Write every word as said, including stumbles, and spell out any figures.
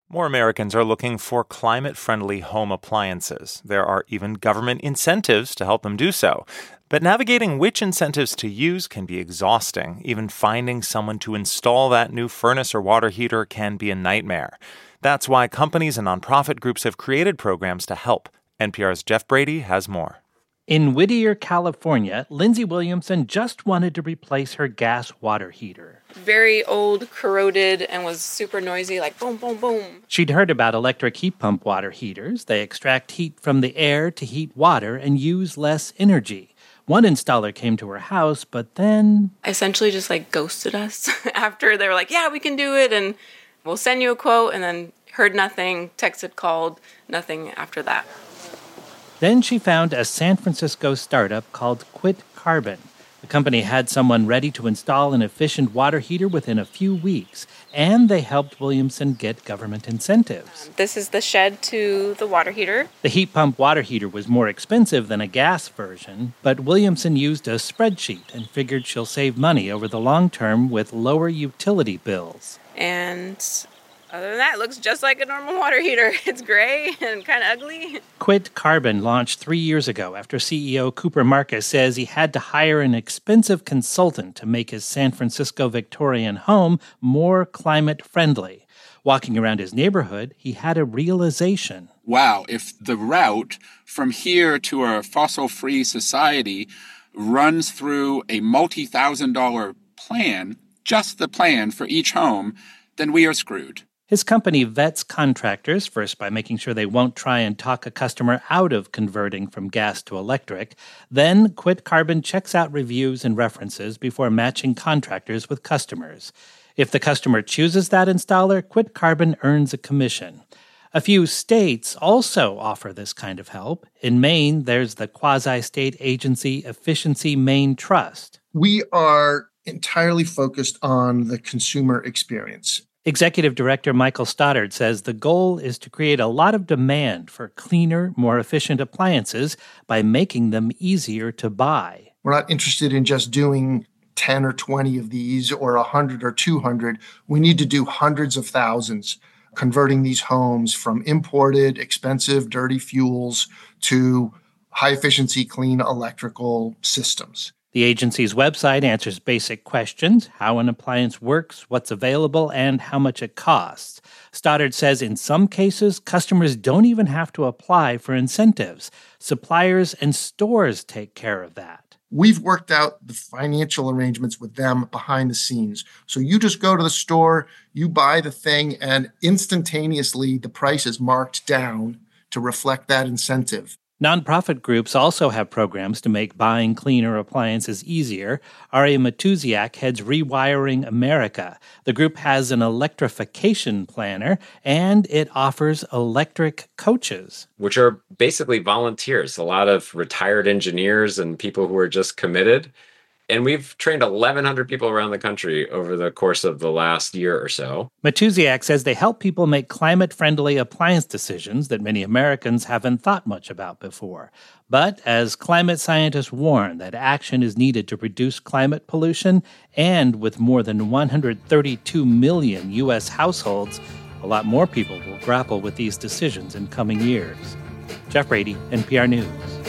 More Americans are looking for climate-friendly home appliances. There are even government incentives to help them do so. But navigating which incentives to use can be exhausting. Even finding someone to install that new furnace or water heater can be a nightmare. That's why companies and nonprofit groups have created programs to help. N P R's Jeff Brady has more. In Whittier, California, Lindsay Williamson just wanted to replace her gas water heater. Very old, corroded, and was super noisy, like boom, boom, boom. She'd heard about electric heat pump water heaters. They extract heat from the air to heat water and use less energy. One installer came to her house, but then... essentially just like ghosted us after they were like, yeah, we can do it, and we'll send you a quote, and then heard nothing, texted, called, nothing after that. Then she found a San Francisco startup called Quit Carbon. The company had someone ready to install an efficient water heater within a few weeks, and they helped Williamson get government incentives. This is the shed to the water heater. The heat pump water heater was more expensive than a gas version, but Williamson used a spreadsheet and figured she'll save money over the long term with lower utility bills. And other than that, it looks just like a normal water heater. It's gray and kind of ugly. Quit Carbon launched three years ago after C E O Cooper Marcus says he had to hire an expensive consultant to make his San Francisco Victorian home more climate-friendly. Walking around his neighborhood, he had a realization. Wow, if the route from here to a fossil-free society runs through a multi-thousand dollar plan, just the plan for each home, then we are screwed. His company vets contractors, first by making sure they won't try and talk a customer out of converting from gas to electric. Then Quit Carbon checks out reviews and references before matching contractors with customers. If the customer chooses that installer, Quit Carbon earns a commission. A few states also offer this kind of help. In Maine, there's the quasi-state agency Efficiency Maine Trust. We are entirely focused on the consumer experience. Executive Director Michael Stoddard says the goal is to create a lot of demand for cleaner, more efficient appliances by making them easier to buy. We're not interested in just doing ten or twenty of these or one hundred or two hundred. We need to do hundreds of thousands, converting these homes from imported, expensive, dirty fuels to high-efficiency, clean electrical systems. The agency's website answers basic questions: how an appliance works, what's available, and how much it costs. Stoddard says in some cases, customers don't even have to apply for incentives. Suppliers and stores take care of that. We've worked out the financial arrangements with them behind the scenes. So you just go to the store, you buy the thing, and instantaneously the price is marked down to reflect that incentive. Nonprofit groups also have programs to make buying cleaner appliances easier. Ari Matusiak heads Rewiring America. The group has an electrification planner, and it offers electric coaches, which are basically volunteers, a lot of retired engineers and people who are just committed. And we've trained eleven hundred people around the country over the course of the last year or so. Matusiak says they help people make climate-friendly appliance decisions that many Americans haven't thought much about before. But as climate scientists warn that action is needed to reduce climate pollution, and with more than one hundred thirty-two million U S households, a lot more people will grapple with these decisions in coming years. Jeff Brady, N P R News.